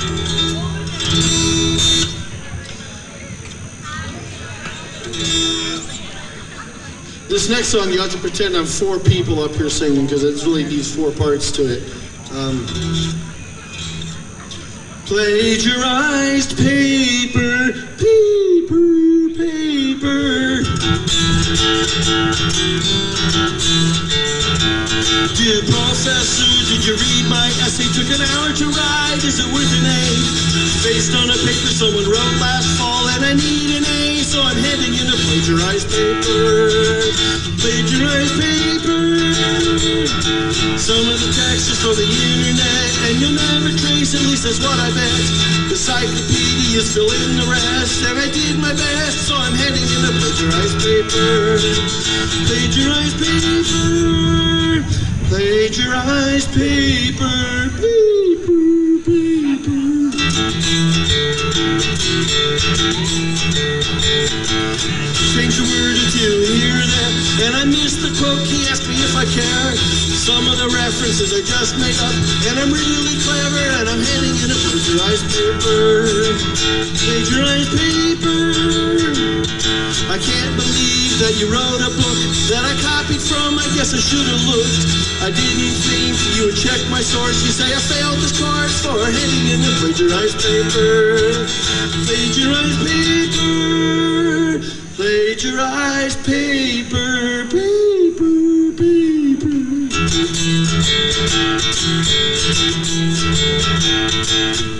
This next song, you have to pretend I'm four people up here singing because it really needs four parts to it. Plagiarized paper, paper, paper. Dear professor, did you read my essay? Took an hour to write, is it worth an A? Based on a paper someone wrote last fall, and I need an A, so I'm heading into plagiarized paper. Plagiarized paper. Some of the text is from the internet, and you'll never trace, at least that's what I bet. The cyclopedias fill in the rest, and I did my best, so I'm heading into plagiarized paper. Plagiarized paper. Plagiarized paper. Paper, paper. Change a word or two here and there, and I missed the quote. He asked me if I care. Some of the references I just made up, and I'm really clever, and I'm heading in a plagiarized paper. Plagiarized paper. I can't believe that you wrote a book that I copied from. I guess I should have looked. I didn't think you would check my source. You say I failed this course for heading in a plagiarized paper. Plagiarized paper. Plagiarized paper. Paper, paper.